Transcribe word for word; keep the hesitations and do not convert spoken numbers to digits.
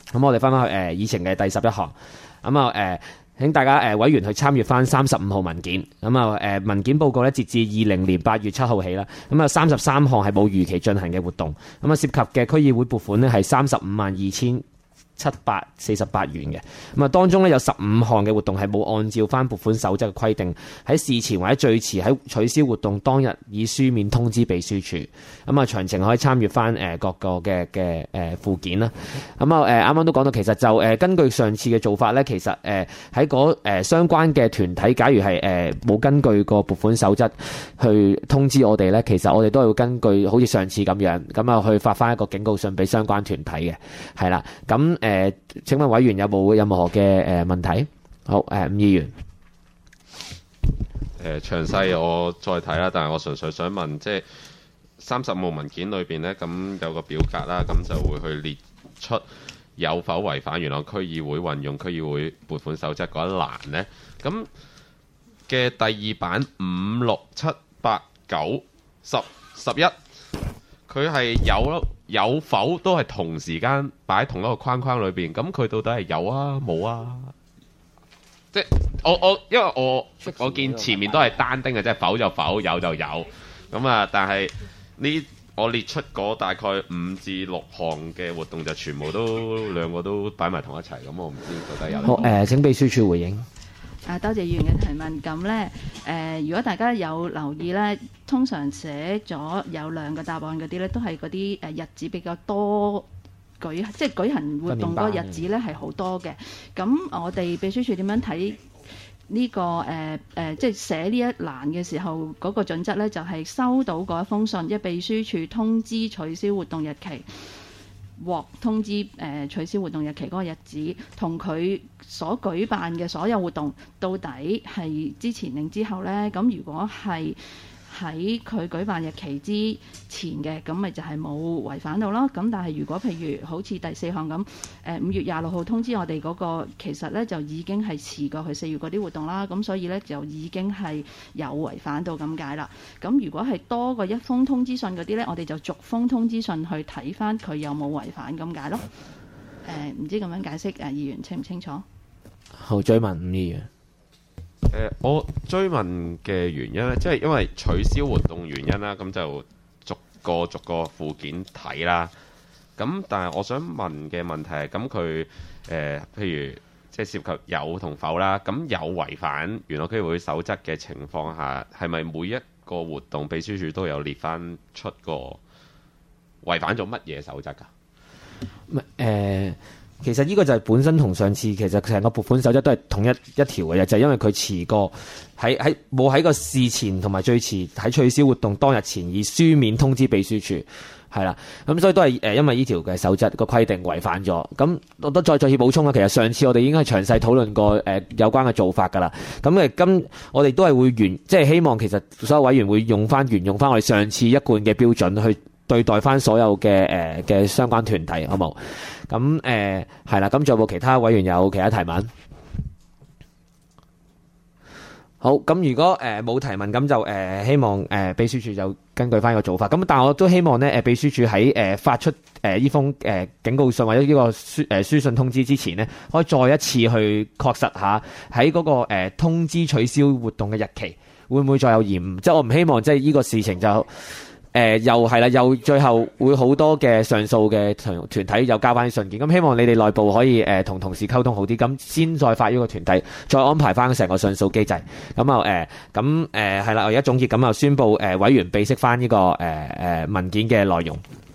咁我哋翻返去誒議程嘅第十一項，咁啊誒請大家誒委員去參閱翻三十五號文件，咁啊誒文件報告咧截至二零年八月七號起啦，咁啊三十三項係冇如期進行嘅活動，咁啊涉及嘅區議會撥款呢係三十五萬二千七百四十八元嘅，咁啊當中咧有十五項嘅活動係冇按照翻撥款守則嘅規定，喺事前或者最遲喺取消活動當日以書面通知秘書處，咁啊詳情可以參閱翻誒各個嘅嘅誒附件啦。咁啊誒啱啱都講到，其實就誒根據上次嘅做法咧，其實誒喺嗰誒相關嘅團體，假如係誒冇根據個撥款守則去通知我哋咧，其實我哋都係會根據好似上次咁樣，咁啊去發翻一個警告信俾相關團體嘅，係啦，咁誒。誒，請問委員有冇任何嘅誒問題？好，誒，伍議員。 誒，詳細我再睇啦，但係我純粹想問，即係三十號文件裏邊呢，咁有個表格啦，咁就會去列出有否違反元朗區議會運用區議會撥款守則嗰一欄呢。咁嘅第二版五六七八九十十一，佢係有有否都係同時間擺喺同一個框框裏邊，咁佢到底係有啊冇啊？即係我我因為我我見前面都係單丁嘅，即係否就否，有就有咁啊。但係呢，我列出嗰大概五至六項嘅活動就全部都兩個都擺埋同一齊，咁我唔知到底有。 好誒、呃，請秘書處回應。 啊，多謝議員嘅提問。咁咧，誒，如果大家有留意咧，通常寫咗有兩個答案嗰啲咧，都係嗰啲誒日子比較多舉，即係舉行活動嗰個日子咧係好多嘅。咁我哋秘書處點樣睇呢個誒誒、呃，即係寫呢一欄嘅時候嗰、那個準則咧，就係、是、收到嗰一封信，即係秘書處通知取消活動日期。獲通知誒、呃、取消活動日期嗰個日子，同佢所舉辦嘅所有活動，到底係之前定之後呢？咁如果係喺佢舉辦日期之前嘅，咁咪就係冇違反到咯。咁但係如果譬如好似第四項咁，誒五月廿六號通知我哋嗰個，其實呢就已經係遲過去四月嗰啲活動啦。咁所以呢，就已經係有違反到咁解啦。咁如果係多過一封通知信嗰啲呢，我哋就逐封通知信去睇翻佢有冇違反咁解咯。誒、呃、唔知咁樣解釋誒、呃，議員清唔清楚？ 好，追問伍議員。 誒、呃，我追問嘅原因咧，即係因為取消活動原因啦，咁就逐個逐個附件睇啦。咁但係我想問嘅問題係，咁佢誒，譬如即係涉及有同否啦，咁有違反元朗區議會守則嘅情況下，係咪每一個活動秘書處都有列翻出個違反咗乜嘢守則㗎？ 唔係誒。其實呢個就係本身同上次其實成個撥款守則都係同一一條嘅，就係、是、因為佢遲過喺喺冇喺個事前同埋最遲喺取消活動當日前以書面通知秘書處，係啦，咁所以都係誒因為呢條嘅守則個規定違反咗。咁我都再再次補充啦，其實上次我哋已經係詳細討論過誒、呃、有關嘅做法㗎啦。咁誒今我哋都係會沿即係希望其實所有委員會用翻沿用翻我哋上次一貫嘅標準去對待翻所有嘅誒嘅相關團體，好冇？咁誒係啦，咁仲有冇其他委員有其他提問？好，咁如果誒冇、呃、提問，咁就誒、呃、希望誒、呃、秘書處就根據翻個做法。咁但係我都希望咧，誒秘書處喺誒、呃、發出誒呢、呃、封誒、呃、警告信或者呢個書誒、呃、書信通知之前咧，可以再一次去確實下喺嗰、那個誒、呃、通知取消活動嘅日期會唔會再有延誤？即係我唔希望即係呢個事情就。誒、呃、又係啦，又最後會好多嘅上訴嘅團團體又交翻啲信件，咁希望你哋內部可以誒同、呃、同事溝通好啲，咁先再發呢個團體，再安排翻成個上訴機制。咁啊誒咁誒係啦，我而家總結咁啊宣佈誒、呃、委員備悉翻呢個誒誒、呃、文件嘅內容。